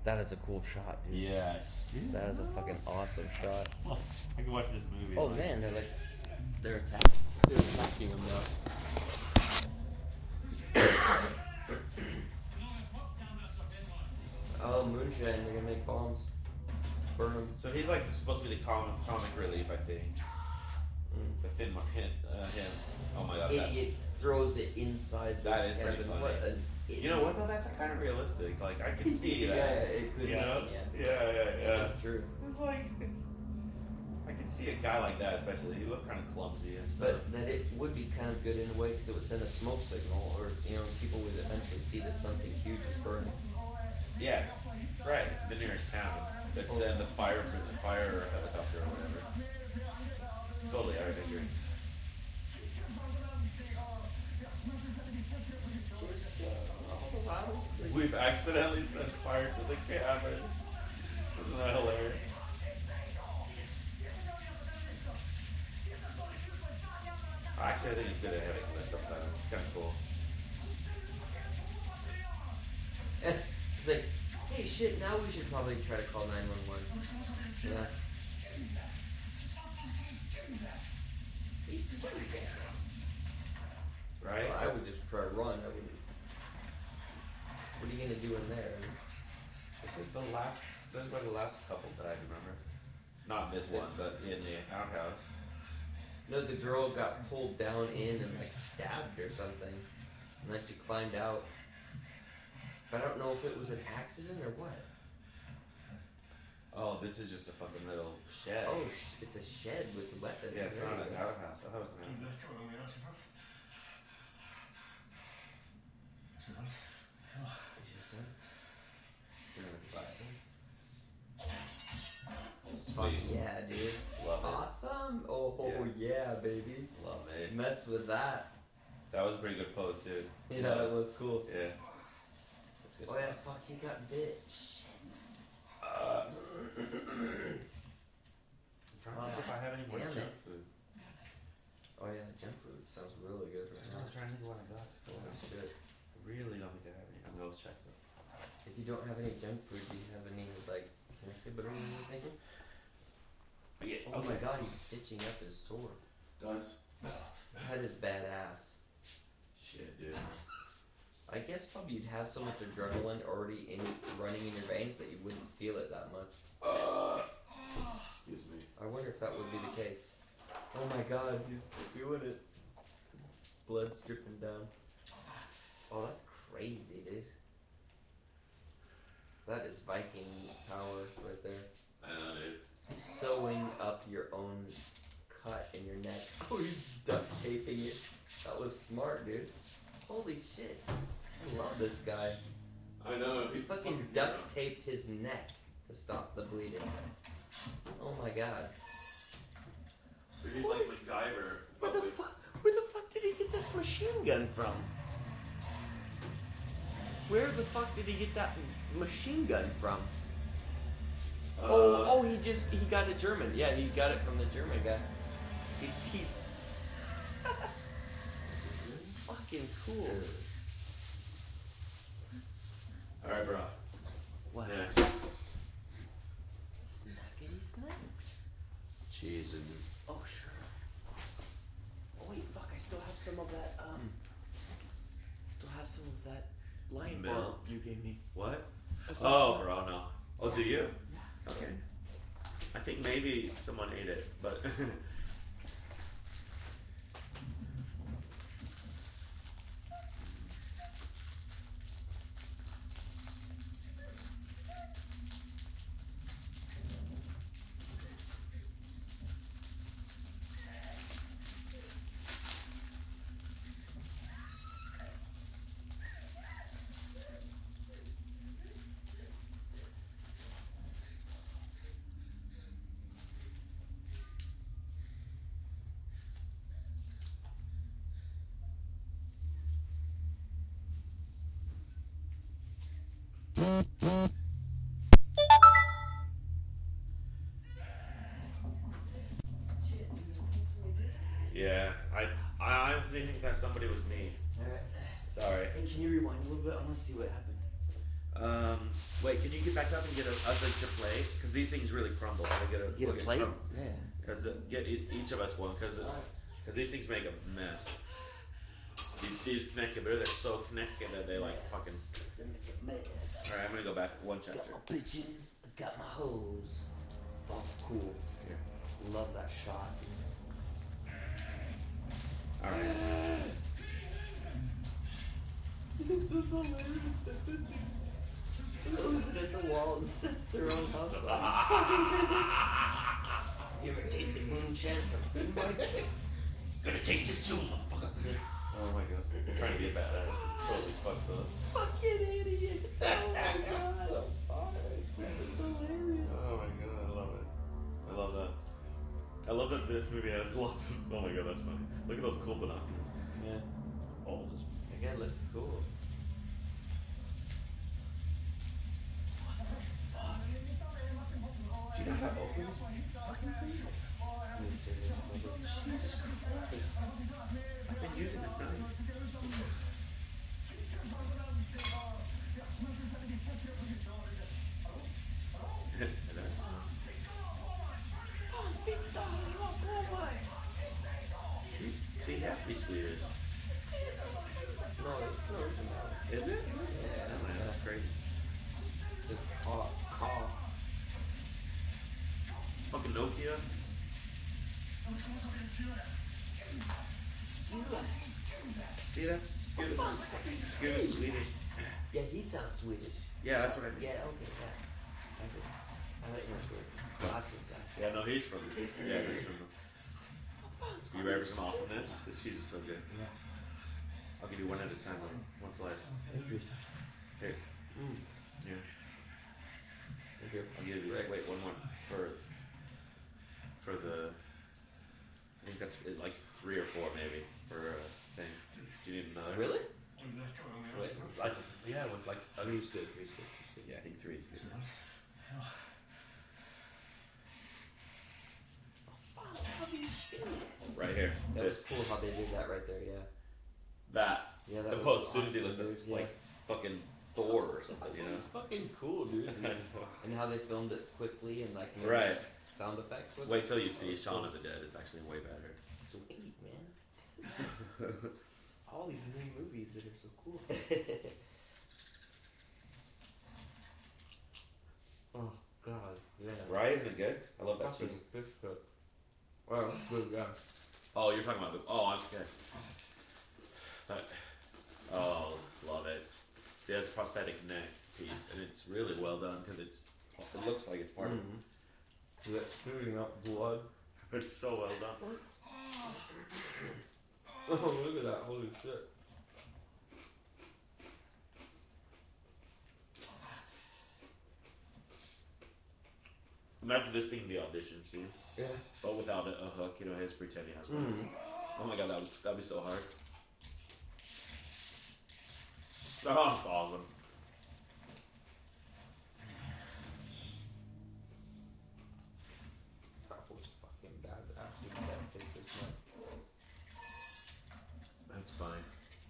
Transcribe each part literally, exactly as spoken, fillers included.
That is a cool shot, dude. Yes. Dude. That is a fucking awesome shot. I can watch this movie. Oh like, man, they're like, they're attacking. They're attacking him now. Oh, moonshine. They're gonna make bombs. Burn them. So he's like supposed to be the comic comic relief, I think. Mm. The Finn him, uh, him. Oh my god. It, That's, it throws it inside the That is cabin. pretty funny. What an you know what though? That's kind of realistic. Like I can see yeah, that. it could you know? happen. Yeah, Yeah, yeah, yeah. that's true. It's like it's. I can see a guy like that, especially. He looked kind of clumsy and stuff. But that it would be kind of good in a way because it would send a smoke signal, or you know, people would eventually see that something huge is burning. Yeah, right. The nearest town. That send the fire, the fire helicopter or whatever. Totally, I agree. We've accidentally set fire to the cabin. Isn't that hilarious? Actually, I think it's good at having this sometimes. It's kind of cool. It's like, hey, shit, now we should probably try to call nine one one. Yeah. He's scared. Right? Well, I would just try to run. I wouldn't. What are you gonna do in there? This is the last. This is where the last couple died. Remember? Not this one, but in the outhouse. No, the girl got pulled down in and like stabbed or something, and then she climbed out. But I don't know if it was an accident or what. Oh, this is just a fucking little shed. Oh, sh- it's a shed with weapons. Yeah, it's There not you an go. outhouse. I thought it was an outhouse. It's just Sweet. Fuck yeah, dude. Love it. Awesome. Oh, oh yeah, baby. Love it. Mess with that. That was a pretty good pose too. Yeah, that was cool. Yeah. Let's get Oh some yeah, nuts. fuck, he got bit. Shit. Uh, I'm trying to think if I have any more Damn junk it. food. Oh yeah, junk food sounds really good right I'm now. trying to think what I got. Holy shit. I really don't think I have any. I'm gonna check them. If you don't have any junk food, do you have any like connected butter or anything? Yeah. Oh my god, he's stitching up his sword. Does. That is badass. Shit, dude. I guess probably you'd have so much adrenaline already in running in your veins that you wouldn't feel it that much. Uh, excuse me. I wonder if that would be the case. Oh my god, he's doing it. Blood's dripping down. Oh, that's crazy, dude. That is Viking power right there. I know, dude. Sewing up your own cut in your neck. Oh, he's duct taping it. That was smart, dude. Holy shit. I love this guy. I know. He fucking duct taped his neck to stop the bleeding. Oh my god. He's like MacGyver. Where the fuck? Where the fuck did he get this machine gun from? Where the fuck did he get that machine gun from? Uh, oh, oh, he just he got it German. Yeah, he got it from the German guy. He's he's fucking cool. All right, bro. What? Snacks. Snackety snacks. Cheese and. Oh sure. Oh wait, fuck! I still have some of that. Um, still have some of that lion bar Milk? you gave me. What? I still Oh, have bro, no. Oh, do you? Yeah. Okay. I think maybe someone ate it, but. Yeah, I I honestly think that somebody was me. Alright. Sorry. Hey, can you rewind a little bit? I want to see what happened. Um, wait, can you get back up and get a, a like to play? Because these things really crumble. We'll get a, Get we'll a get plate? crumb- Yeah. Because get e- each of us one. Because because these things make a mess. These these connected, they're so connected that they like fucking. They make a mess. All right, I'm gonna go back one chapter. Got my bitches, I got my hoes. Oh, cool. Here. Love that shot. All right. This is hilarious. Throws it at the wall and sets their own house on fire. You ever tasted moonshine from Big Mike? Gonna taste it soon, motherfucker. Oh my god. I'm trying to be a badass. Totally fucked up. Fucking idiot. Oh my god. So It's hilarious. Oh my god, I love it. I love that. I love that this movie has lots of. Oh my god, that's funny. Look at those cool binoculars. Yeah. Oh, just. Again, looks cool. Do you know how to open this fucking thing? Jesus Christ. I've been using it now. See, you have to be Swedish. No, it's not original. Is it? Yeah, Oh, man, that's crazy. It's just hot, hot. Fucking Nokia. See, that's Scuba. Scuba Swedish. Yeah, he sounds Swedish. Yeah, that's what I mean. Yeah, okay, yeah. I think. I like my good glasses guy. Yeah, no, he's from. Yeah, he's from. You ready for some awesomeness? This cheese is so good. Yeah. I'll give you one at a time, though. One slice. Thank you. Here. Mm. Yeah. Thank you. I'll give you. Wait, wait, one more for. For the. I think that's it, like three or four maybe for a thing. Do you need another? Really? Wait, like, yeah, with like. Three's good, three's good, three's good. Yeah, I think three is good. Right here. That was This. cool how they did that right there, yeah. That. Yeah, that The was post soon as he awesome, looks dude, like, yeah. like fucking Thor or something, you know? Fucking cool, dude. And how they filmed it quickly and like made Right. s- sound effects with Wait it. till you see That was Shaun cool. of the Dead. It's actually way better. Sweet, man. All these new movies that are so cool. Oh god, yeah. Rye, isn't it good? I love that Fucking cheese. fish cook. Wow, good, yeah. Oh, you're talking about the. Oh, I'm scared. But, oh, love it. See, that's a prosthetic neck piece, and it's really well done because it's. It looks like it's part Mm-hmm. Is that shooting up blood? of. It's so well done. Oh, look at that! Holy shit! Imagine this being the audition scene, Yeah. but without a, a hook. You know, he has to pretend he has one. Mm. Oh my god, that would that'd be so hard. Oh, that's awesome. That was fucking bad. Absolutely bad. Take this one. That's funny.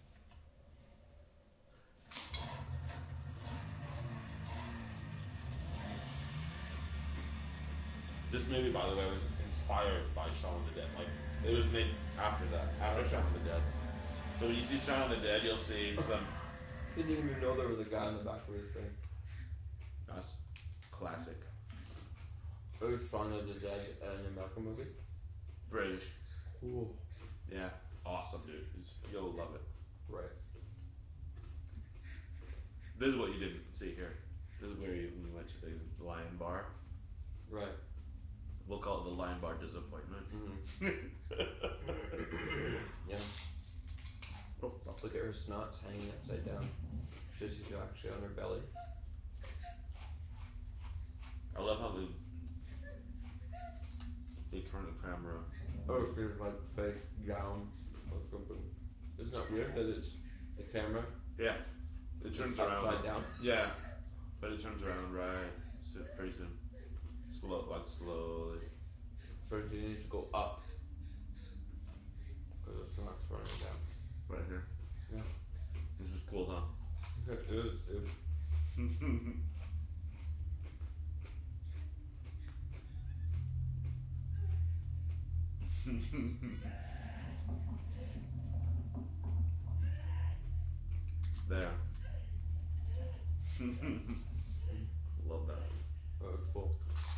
This movie, by the way, was inspired by Shaun of the Dead. Like, it was made after that, after Shaun of the Dead. So when you see Shaun of the Dead, you'll see some. Didn't even know there was a guy in the back of his thing. That's classic. It was Shaun of the Dead, an American movie. British. Cool. Yeah. Awesome, dude. It's, you'll love it. Right. This is what you didn't see here. This is where you, when you went to the Lion Bar. Right. We'll call it the Lion Bar Disappointment. Mm-hmm. Yeah. Oh, fuck. Look at her snots hanging upside down. She's actually on her belly. I love how they they turn the camera. Or if there's like fake gown or something. Isn't that weird that it's the camera Yeah, it turns It's around. upside down? Yeah, but it turns around right so pretty soon. Slow, like slowly. so she needs to go up. Because the snot's running down. Right here. Yeah. This is cool, huh? It is, dude. There. Love that. Oh, it's cool.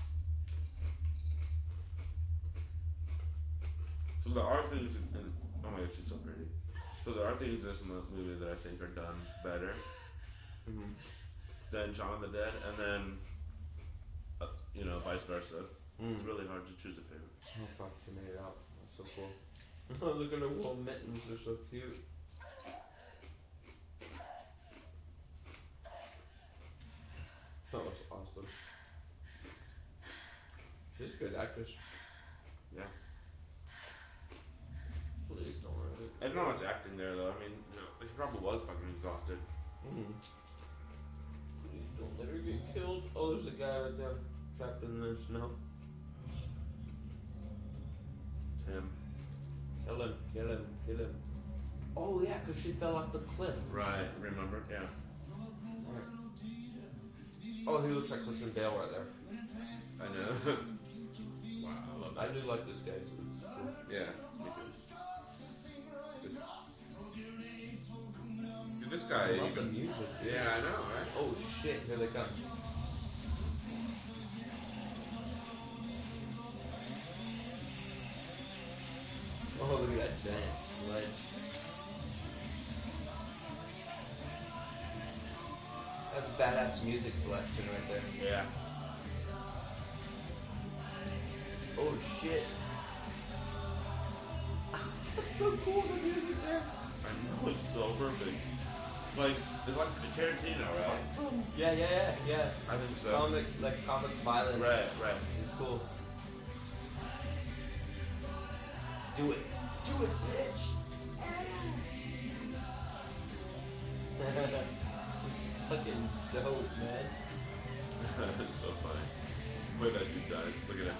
So there are things in, in oh my god, she's so pretty. So there are things in this mo- movie that I think are done better Mm-hmm. than Shaun of the Dead, and then uh, you know, vice versa. Mm. It's really hard to choose a favorite. Oh fuck, she made it out. That's so cool. Oh, look at her little mittens, they're so cute. That was awesome. She's a good actress. Yeah. Please don't ruin it. There's not much acting there though. I mean, you know, he probably was fucking exhausted. Mm-hmm. Please don't let her get killed. Oh, there's a guy right there, trapped in the snow. Tim. Kill him, kill him, kill him. Oh yeah, cause she fell off the cliff. Right, remember? Yeah. Right. Oh, he looks like Christian Bale right there. I know. Wow, I love I that. do like this guy. So it's cool. Yeah, me too. This, Dude, this guy, I love the even, music. Dude. yeah, I know, right? Oh shit, here they come. Oh, look at that giant sledge. That's badass music selection right there. Yeah. Oh shit. That's so cool, the music there. I know, it's so perfect. It's like, it's like Tarantino, right? Awesome. Yeah, yeah, yeah, yeah. I think so. Comic, like comic violence. Right, right. It's cool. Do it. Do it, bitch. Fucking dope, man. It's so funny. The way that dude dies. Look at him.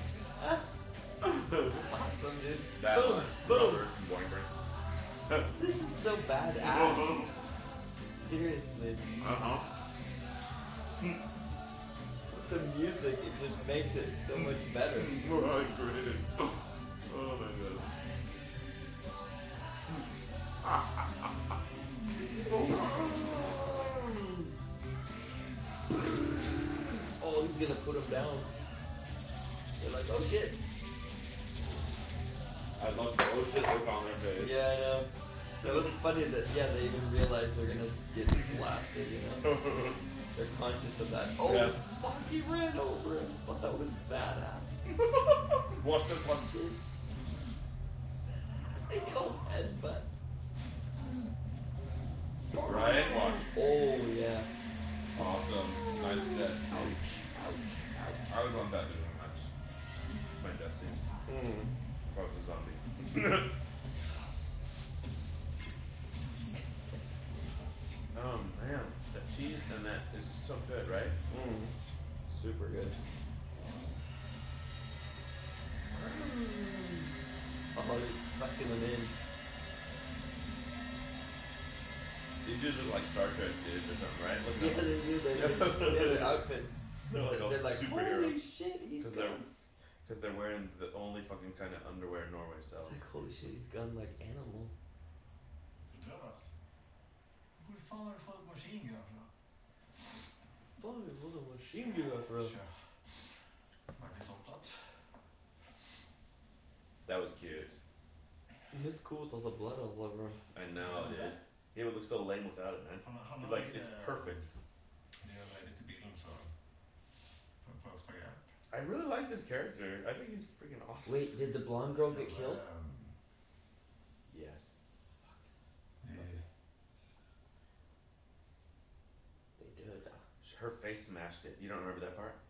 Awesome, dude. That boom, one. boom. Robert Boyfriend. This is so badass. Seriously. Uh-huh. The music, it just makes it so much better. Right, great. Oh my god. Oh, he's gonna put him down. They're like, oh shit. I love the oh shit look on their face. Yeah, I know. It was funny that, yeah, they even realize they're gonna get blasted, you know? They're conscious of that. Oh, Yeah. fuck, he ran over him. Oh, that was badass. What's the fuck, dude? They don't headbutt. Right? Watch. Oh, yeah. Awesome. Nice dead. Ouch, ouch, ouch. I would want that to be my, my destiny. Hmm. If I was a zombie. Oh man, that cheese and that is just so good, right? Mm. Super good. Oh, it's sucking them in. These dudes are like Star Trek dudes or something, right? Look Yeah, at them. they do. They do. Yeah, their outfits. They're like all They're like, superheroes. holy shit, he's Because they're, gone. cause they're wearing the only fucking kind of underwear Norway It's sells. like, holy shit, he's gone like animal. Ja. Hur fan har du fått maskingevär för då? Fan, det var en maskingevär för oss. Tja. Verkar toppat. That was cute. He's cool with all the blood all over him. I know, dude. He would look so lame without it, man. Han, han har Like, lite- it's perfect. Det är väldigt i bilden så. Får får ofta hjälp. I really like this character. I think he's freaking awesome. Wait, did the blonde girl get killed? Ehm, Yes. det- They did. Her face smashed it. You don't remember that part?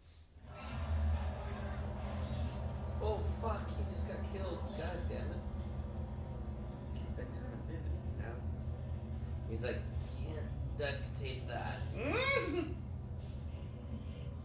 Oh fuck, he just got killed. God damn it. That kind of busy now. He's like, can't duct tape that.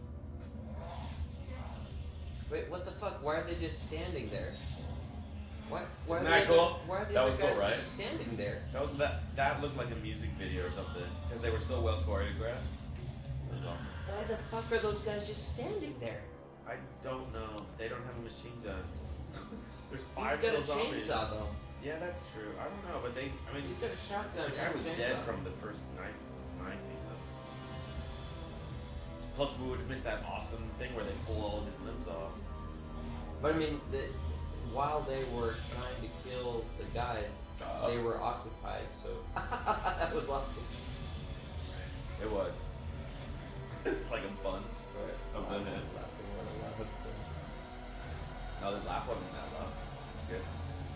Wait, what the fuck? Why are they just standing there? Why? Why Isn't are that the cool? Other, why are the That other was cool, guys right? just standing there? That, was, that that looked like a music video or something because they were so well choreographed. It was awesome. Why the fuck are those guys just standing there? I don't know. They don't have a machine gun. There's five He's got a little zombies. chainsaw though. Yeah, that's true. I don't know, but they. I mean, He's got a shotgun. the guy and a was chainsaw. dead from the first knife knifing them. Plus, we would have missed that awesome thing where they pull all of his limbs off. But I mean, the, while they were trying to kill the guy, Uh, they were occupied. So that was awesome. It was. It's like a buns Right. of I the was head. laughing when I laughed, so. No, the laugh wasn't that loud. It's good.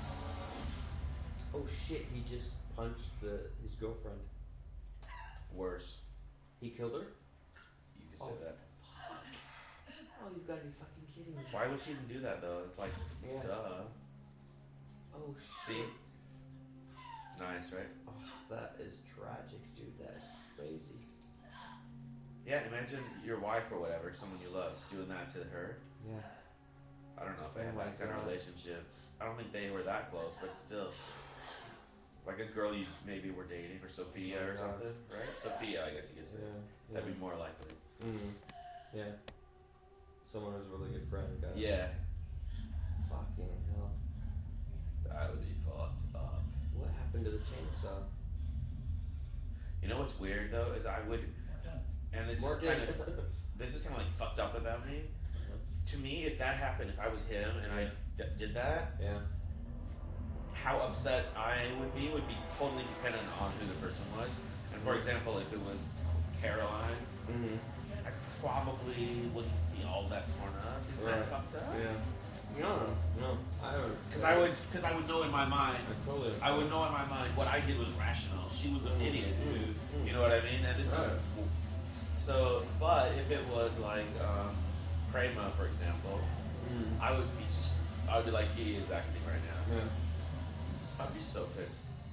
Oh shit! He just punched the his girlfriend. Worse. He killed her. You could say Oh. that. Oh, you've got to be fucking kidding me. Why would she even do that though? It's like, Yeah. duh. Oh See? shit. Nice, right? Oh, that is tragic, dude. That is crazy. Yeah, imagine your wife or whatever, someone you love, doing that to her. Yeah. I don't know if they Oh had my that kind of God. relationship. I don't think they were that close, but still. Like a girl you maybe were dating, or Sophia or Yeah. something, right? Sophia, I guess you could say. Yeah. That'd be more likely. Mm. Yeah. Someone who's a really good friend. Got it. Yeah, Fucking hell. that would be fucked up. What happened to the chainsaw? You know what's weird though is I would, and it's just Morgan. kind of this is kind of like fucked up about me. To me, if that happened, if I was him and I d- did that, Yeah. how upset I would be would be totally dependent on who the person was. And for example, if it was Caroline, Mm-hmm. I probably wouldn't be all that torn up. Isn't Right. that fucked up? Yeah. No, no, I don't. Because I would, because I would know in my mind, I totally. I would know in my mind what I did was rational. She was an Mm, idiot, mm, dude. mm. You know what I mean? And this Right. is so. But if it was like um, Prema, for example, Mm. I would be, s- I would be like he is acting right now. Yeah. I'd be so pissed.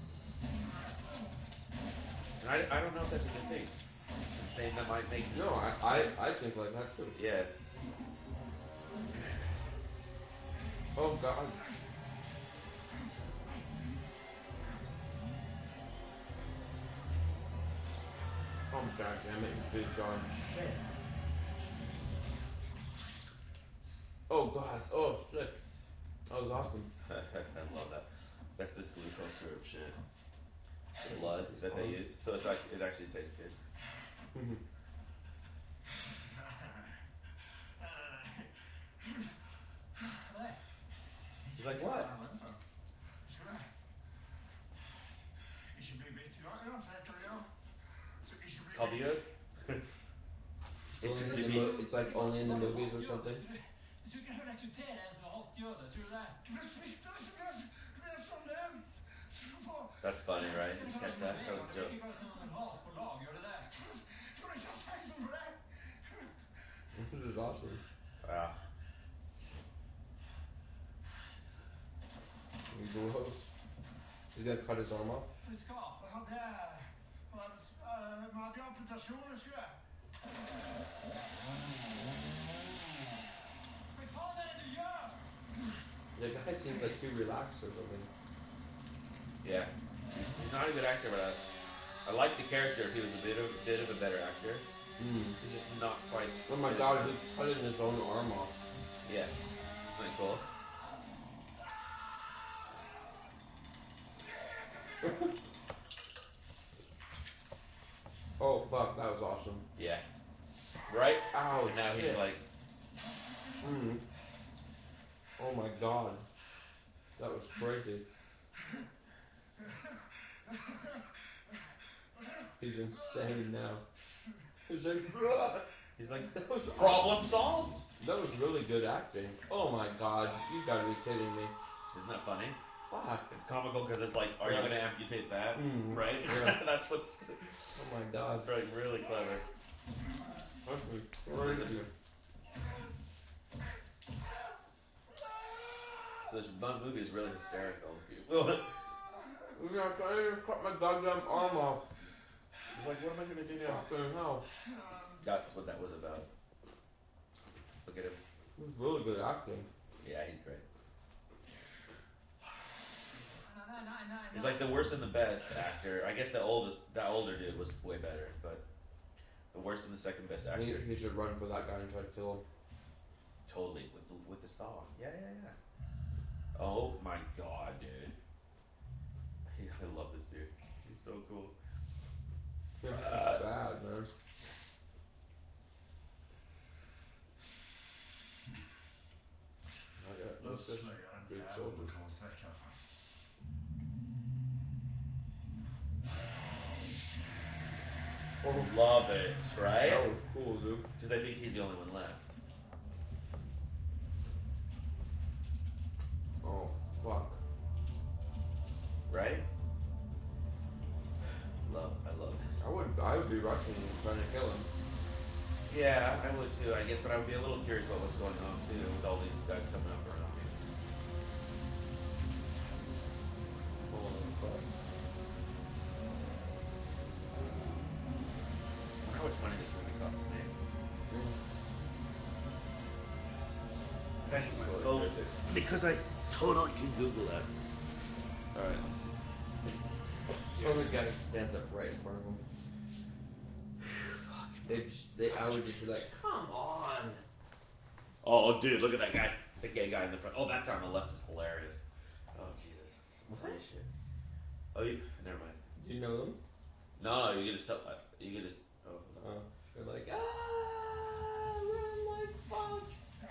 And I, I don't know if that's a good thing. I'm saying that might make me. No, I, I, I think like that too. Yeah. Oh god. Oh god damn it, you bitch on shit. Oh god, oh shit. That was awesome. I love that. That's this glucose syrup shit. The blood that they use. So it's like it actually tastes good. Mhm. She's like, what? Called you good? It's, only in the mo- it's like only in the movies or something. Du skulle kunna rekrytera en som har hållit gödet, tror du det? That's funny, right? Did you catch that? That was a joke. This is awesome. Wow. Gross. He's gonna cut his arm off. Du ska. Vad hade jag? Vad hade vad hade jag amputationer skulle jag? Vad fan är det du gör? The guy seems like too relaxed or something. Yeah. He's not a good actor, but I, I like the character if he was a bit of, bit of a better actor. Mm. He's just not quite. Oh my god, he's cutting his own arm off. Yeah. Isn't that cool? Oh fuck, that was awesome. Yeah. Right? Ow, And now shit. he's like, Mm. Oh my god. That was crazy. He's insane now. He's like, he's like, that was problem solved? That was really good acting. Oh my god, you gotta be kidding me. Isn't that funny? Fuck. It's comical because it's like, are Yeah. you going to amputate that? Mm. Right? Yeah. That's what's Oh my god. like, really clever. That's crazy. So this bun movie is really hysterical. Yeah, I can't cut my goddamn arm off. He's like, what am I going to do now? Fucking hell. That's what that was about. Look at him. It was really good acting. Yeah, he's great. Nein, nein, nein. He's like the worst and the best actor. I guess the oldest, that older dude was way better, but the worst and the second best He, actor. he should run for that guy and try to kill him. Totally with the, with the saw. Yeah, yeah, yeah. Oh my god, dude. I love this dude. He's so cool. Yeah, Uh, bad, man. Oh, yeah, Då that's good. slår jag en Good jävel soldier. på konstverk i alla fall. Love it, right? That was cool, dude. Because I think he's the only one left. Oh, fuck. Right? Love, I love this. I would, I would be rushing him, trying to kill him. Yeah, I would too, I guess, but I would be a little curious about what's going on too with all these guys coming up around me. Holy fuck. I wonder how much money this really cost to make. Thank you, my phone. Because I totally can Google that. Alright. So the guy stands up right in front of him. They, they, I would just be like, come on. Oh, dude, look at that guy. The gay guy in the front. Oh, that guy on the left is hilarious. Oh, Jesus. Some funny shit. Oh, you, never mind. Do you know them? No, no, you can just tell. You can just. Oh, Oh, they're like, ah, run like fuck.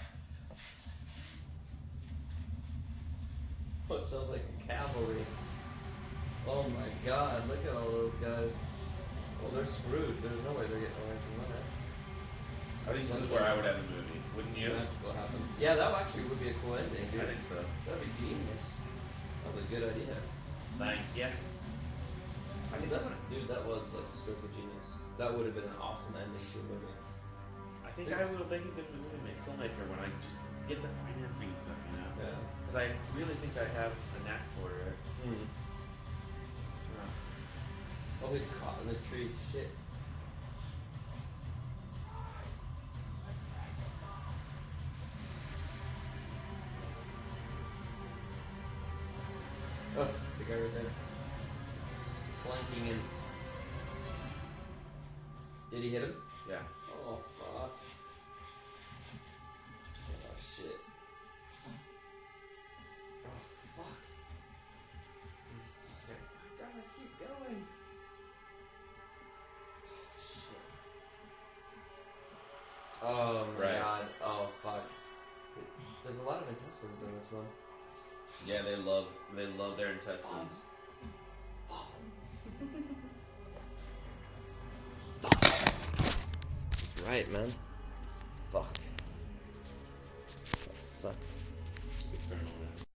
Oh, it sounds like a cavalry. Oh my god, look at all those guys. Well, they're screwed. There's no way they're getting away from that. I think this is where I would have a movie, wouldn't you? Magical happen. Yeah, that actually would be a cool ending, dude. I think so. That'd be genius. That was a good idea. Thank you. I mean, that would, dude, that was like a stroke of genius. That would have been an awesome ending to a movie. I think I will make a good movie make filmmaker when I just get the financing and stuff, you know? Yeah. Because I really think I have a knack for it. Hmm. Oh, he's caught in the tree. Shit. Oh, the guy right there. Flanking him. Did he hit him? Yeah. Oh, fuck. Oh, shit. Oh, fuck. He's just like, I gotta keep going. Oh my Right. god. Oh fuck. There's a lot of intestines in this one. Yeah, they love they love their intestines. That's right, man. Fuck. That sucks.